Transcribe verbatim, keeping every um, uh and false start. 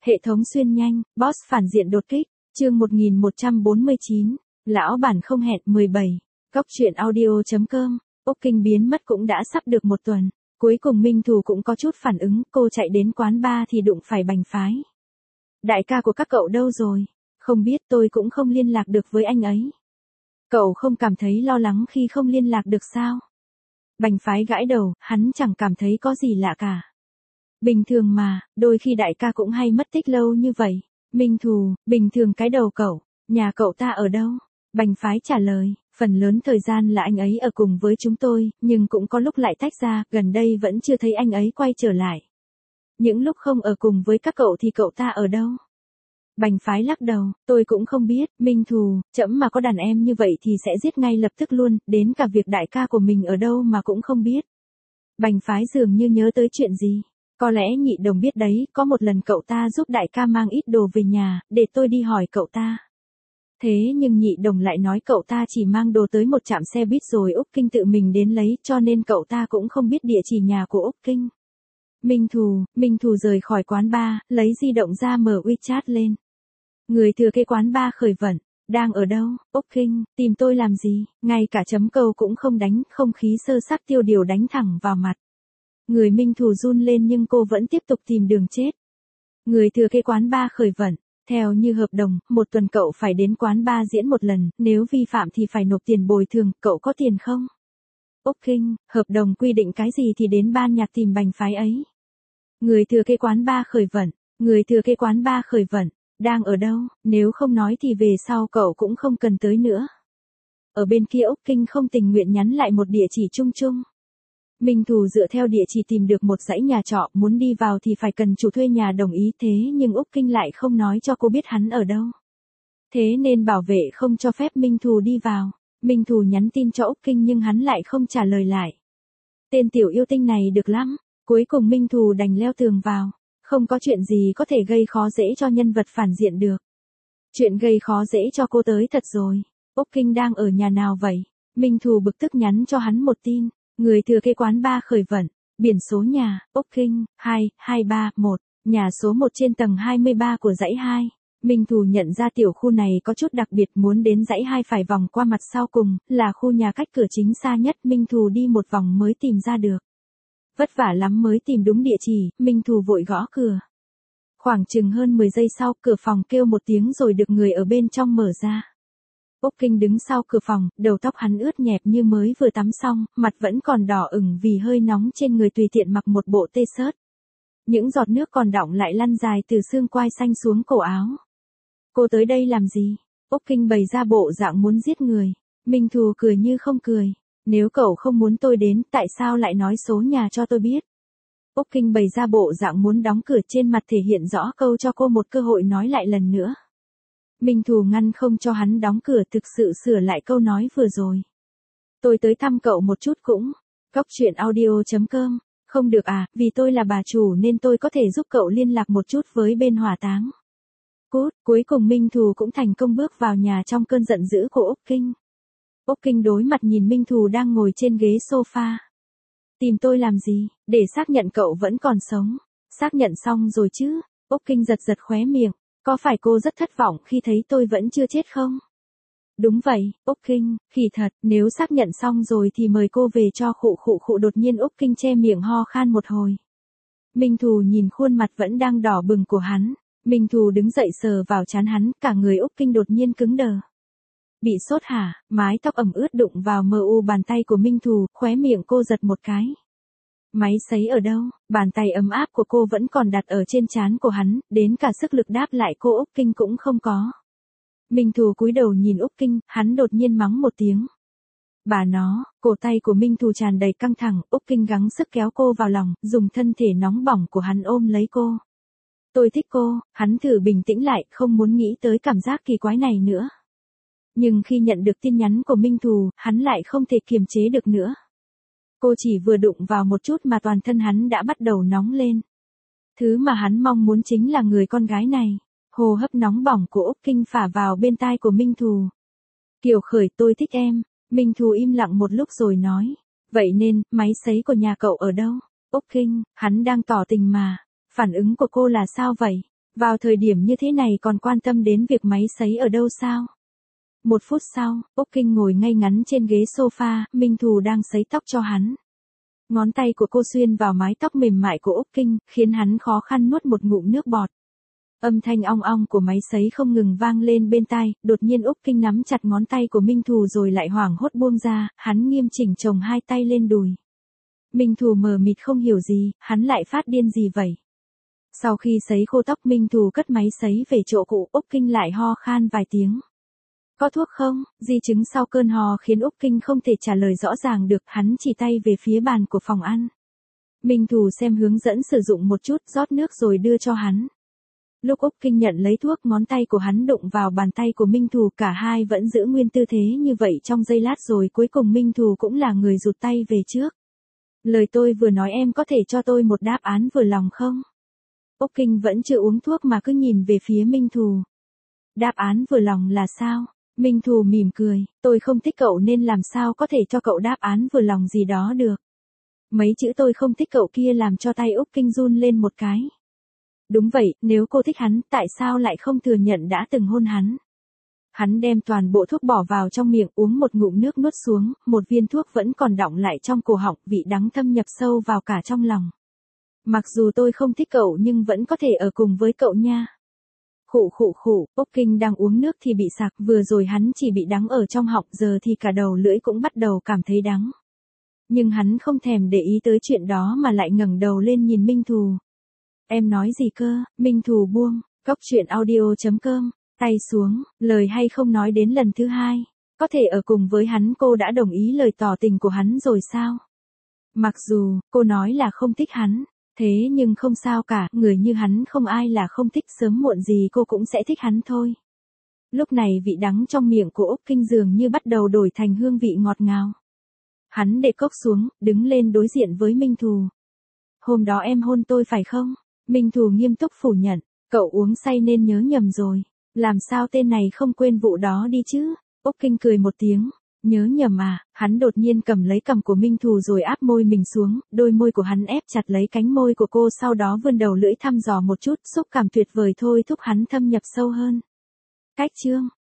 Hệ thống xuyên nhanh, boss phản diện đột kích, chương một nghìn một trăm bốn mươi chín, lão bản không hẹn mười bảy, góc truyện audio.com, Úc Kinh biến mất cũng đã sắp được một tuần, cuối cùng Minh Thù cũng có chút phản ứng, cô chạy đến quán bar thì đụng phải Bành Phái. Đại ca của các cậu đâu rồi? Không biết, tôi cũng không liên lạc được với anh ấy. Cậu không cảm thấy lo lắng khi không liên lạc được sao? Bành Phái gãi đầu, hắn chẳng cảm thấy có gì lạ cả. Bình thường mà, đôi khi đại ca cũng hay mất tích lâu như vậy. Minh Thù, bình thường cái đầu cậu, nhà cậu ta ở đâu? Bành Phái trả lời, phần lớn thời gian là anh ấy ở cùng với chúng tôi, nhưng cũng có lúc lại tách ra, gần đây vẫn chưa thấy anh ấy quay trở lại. Những lúc không ở cùng với các cậu thì cậu ta ở đâu? Bành Phái lắc đầu, tôi cũng không biết, Minh Thù, trẫm mà có đàn em như vậy thì sẽ giết ngay lập tức luôn, đến cả việc đại ca của mình ở đâu mà cũng không biết. Bành Phái dường như nhớ tới chuyện gì. Có lẽ Nhị Đồng biết đấy, có một lần cậu ta giúp đại ca mang ít đồ về nhà, để tôi đi hỏi cậu ta. Thế nhưng Nhị Đồng lại nói cậu ta chỉ mang đồ tới một trạm xe buýt rồi Úc Kinh tự mình đến lấy, cho nên cậu ta cũng không biết địa chỉ nhà của Úc Kinh. Minh Thù, Minh Thù rời khỏi quán bar, lấy di động ra mở WeChat lên. Người thừa kế quán bar khởi vẩn, đang ở đâu? Úc Kinh, tìm tôi làm gì? Ngay cả chấm câu cũng không đánh, không khí sơ sắc tiêu điều đánh thẳng vào mặt. Người Minh Thù run lên nhưng cô vẫn tiếp tục tìm đường chết. Người thừa kế quán bar khởi vẩn, theo như hợp đồng, một tuần cậu phải đến quán bar diễn một lần, nếu vi phạm thì phải nộp tiền bồi thường, cậu có tiền không? Úc Kinh, hợp đồng quy định cái gì thì đến ban nhạc tìm Bành Phái ấy. Người thừa kế quán bar khởi vẩn, người thừa kế quán bar khởi vẩn, đang ở đâu, nếu không nói thì về sau cậu cũng không cần tới nữa. Ở bên kia Úc Kinh không tình nguyện nhắn lại một địa chỉ chung chung. Minh Thù dựa theo địa chỉ tìm được một dãy nhà trọ, muốn đi vào thì phải cần chủ thuê nhà đồng ý, thế nhưng Úc Kinh lại không nói cho cô biết hắn ở đâu. Thế nên bảo vệ không cho phép Minh Thù đi vào. Minh Thù nhắn tin cho Úc Kinh nhưng hắn lại không trả lời lại. Tên tiểu yêu tinh này được lắm, cuối cùng Minh Thù đành leo tường vào. Không có chuyện gì có thể gây khó dễ cho nhân vật phản diện được. Chuyện gây khó dễ cho cô tới thật rồi. Úc Kinh đang ở nhà nào vậy? Minh Thù bực tức nhắn cho hắn một tin. Người thừa kế quán bar khởi vẩn, biển số nhà, Úc Kinh, hai, hai ba, một, nhà số một trên tầng hai mươi ba của dãy hai. Minh Thù nhận ra tiểu khu này có chút đặc biệt, muốn đến dãy hai phải vòng qua mặt sau cùng, là khu nhà cách cửa chính xa nhất, Minh Thù đi một vòng mới tìm ra được. Vất vả lắm mới tìm đúng địa chỉ, Minh Thù vội gõ cửa. Khoảng chừng hơn mười giây sau, cửa phòng kêu một tiếng rồi được người ở bên trong mở ra. Úc Kinh đứng sau cửa phòng, đầu tóc hắn ướt nhẹp như mới vừa tắm xong, mặt vẫn còn đỏ ửng vì hơi nóng trên người, tùy tiện mặc một bộ t-shirt. Những giọt nước còn đọng lại lăn dài từ xương quai xanh xuống cổ áo. Cô tới đây làm gì? Úc Kinh bày ra bộ dạng muốn giết người. Minh Thù cười như không cười. Nếu cậu không muốn tôi đến, tại sao lại nói số nhà cho tôi biết? Úc Kinh bày ra bộ dạng muốn đóng cửa, trên mặt thể hiện rõ câu cho cô một cơ hội nói lại lần nữa. Minh Thù ngăn không cho hắn đóng cửa, thực sự sửa lại câu nói vừa rồi. Tôi tới thăm cậu một chút cũng. Góc truyện audio.com, không được à, vì tôi là bà chủ nên tôi có thể giúp cậu liên lạc một chút với bên hỏa táng. Cút, cuối cùng Minh Thù cũng thành công bước vào nhà trong cơn giận dữ của Úc Kinh. Úc Kinh đối mặt nhìn Minh Thù đang ngồi trên ghế sofa. Tìm tôi làm gì? Để xác nhận cậu vẫn còn sống. Xác nhận xong rồi chứ? Úc Kinh giật giật khóe miệng. Có phải cô rất thất vọng khi thấy tôi vẫn chưa chết không? Đúng vậy, Úc Kinh, khỉ thật, nếu xác nhận xong rồi thì mời cô về cho khụ khụ khụ. Đột nhiên Úc Kinh che miệng ho khan một hồi. Minh Thù nhìn khuôn mặt vẫn đang đỏ bừng của hắn. Minh Thù đứng dậy sờ vào trán hắn, cả người Úc Kinh đột nhiên cứng đờ. Bị sốt hả? Mái tóc ẩm ướt đụng vào mờ u bàn tay của Minh Thù, khóe miệng cô giật một cái. Máy sấy ở đâu? Bàn tay ấm áp của cô vẫn còn đặt ở trên trán của hắn, đến cả sức lực đáp lại cô Úc Kinh cũng không có. Minh Thù cúi đầu nhìn Úc Kinh, hắn đột nhiên mắng một tiếng. Bà nó, cổ tay của Minh Thù tràn đầy căng thẳng, Úc Kinh gắng sức kéo cô vào lòng, dùng thân thể nóng bỏng của hắn ôm lấy cô. Tôi thích cô, hắn thử bình tĩnh lại, không muốn nghĩ tới cảm giác kỳ quái này nữa. Nhưng khi nhận được tin nhắn của Minh Thù, hắn lại không thể kiềm chế được nữa. Cô chỉ vừa đụng vào một chút mà toàn thân hắn đã bắt đầu nóng lên. Thứ mà hắn mong muốn chính là người con gái này. Hô hấp nóng bỏng của Úc Kinh phả vào bên tai của Minh Thù. Kiều Khởi, tôi thích em. Minh Thù im lặng một lúc rồi nói. Vậy nên, máy sấy của nhà cậu ở đâu? Úc Kinh, hắn đang tỏ tình mà. Phản ứng của cô là sao vậy? Vào thời điểm như thế này còn quan tâm đến việc máy sấy ở đâu sao? Một phút sau, Úc Kinh ngồi ngay ngắn trên ghế sofa, Minh Thù đang sấy tóc cho hắn. Ngón tay của cô xuyên vào mái tóc mềm mại của Úc Kinh, khiến hắn khó khăn nuốt một ngụm nước bọt. Âm thanh ong ong của máy sấy không ngừng vang lên bên tai, đột nhiên Úc Kinh nắm chặt ngón tay của Minh Thù rồi lại hoảng hốt buông ra, hắn nghiêm chỉnh chồng hai tay lên đùi. Minh Thù mờ mịt không hiểu gì, hắn lại phát điên gì vậy? Sau khi sấy khô tóc Minh Thù cất máy sấy về chỗ cũ, Úc Kinh lại ho khan vài tiếng. Có thuốc không? Di chứng sau cơn ho khiến Úc Kinh không thể trả lời rõ ràng được, hắn chỉ tay về phía bàn của phòng ăn. Minh Thù xem hướng dẫn sử dụng một chút, rót nước rồi đưa cho hắn. Lúc Úc Kinh nhận lấy thuốc, ngón tay của hắn đụng vào bàn tay của Minh Thù, cả hai vẫn giữ nguyên tư thế như vậy trong giây lát rồi cuối cùng Minh Thù cũng là người rụt tay về trước. Lời tôi vừa nói em có thể cho tôi một đáp án vừa lòng không? Úc Kinh vẫn chưa uống thuốc mà cứ nhìn về phía Minh Thù. Đáp án vừa lòng là sao? Minh Thù mỉm cười, tôi không thích cậu nên làm sao có thể cho cậu đáp án vừa lòng gì đó được. Mấy chữ tôi không thích cậu kia làm cho tay Úc Kinh run lên một cái. Đúng vậy, nếu cô thích hắn, tại sao lại không thừa nhận đã từng hôn hắn? Hắn đem toàn bộ thuốc bỏ vào trong miệng, uống một ngụm nước nuốt xuống, một viên thuốc vẫn còn đọng lại trong cổ họng, vị đắng thâm nhập sâu vào cả trong lòng. Mặc dù tôi không thích cậu nhưng vẫn có thể ở cùng với cậu nha. Khụ khụ khụ, Úc Kinh đang uống nước thì bị sặc, vừa rồi hắn chỉ bị đắng ở trong họng, giờ thì cả đầu lưỡi cũng bắt đầu cảm thấy đắng. Nhưng hắn không thèm để ý tới chuyện đó mà lại ngẩng đầu lên nhìn Minh Thù. Em nói gì cơ? Minh Thù buông, cốc truyện audio chấm com, tay xuống, lời hay không nói đến lần thứ hai. Có thể ở cùng với hắn, cô đã đồng ý lời tỏ tình của hắn rồi sao? Mặc dù, cô nói là không thích hắn. Thế nhưng không sao cả, người như hắn không ai là không thích, sớm muộn gì cô cũng sẽ thích hắn thôi. Lúc này vị đắng trong miệng của Úc Kinh dường như bắt đầu đổi thành hương vị ngọt ngào. Hắn để cốc xuống, đứng lên đối diện với Minh Thù. Hôm đó em hôn tôi phải không? Minh Thù nghiêm túc phủ nhận, cậu uống say nên nhớ nhầm rồi. Làm sao tên này không quên vụ đó đi chứ? Úc Kinh cười một tiếng. Nhớ nhầm à? Hắn đột nhiên cầm lấy cằm của Minh Thù rồi áp môi mình xuống, đôi môi của hắn ép chặt lấy cánh môi của cô, sau đó vươn đầu lưỡi thăm dò một chút, xúc cảm tuyệt vời thôi thúc hắn thâm nhập sâu hơn. Cách chương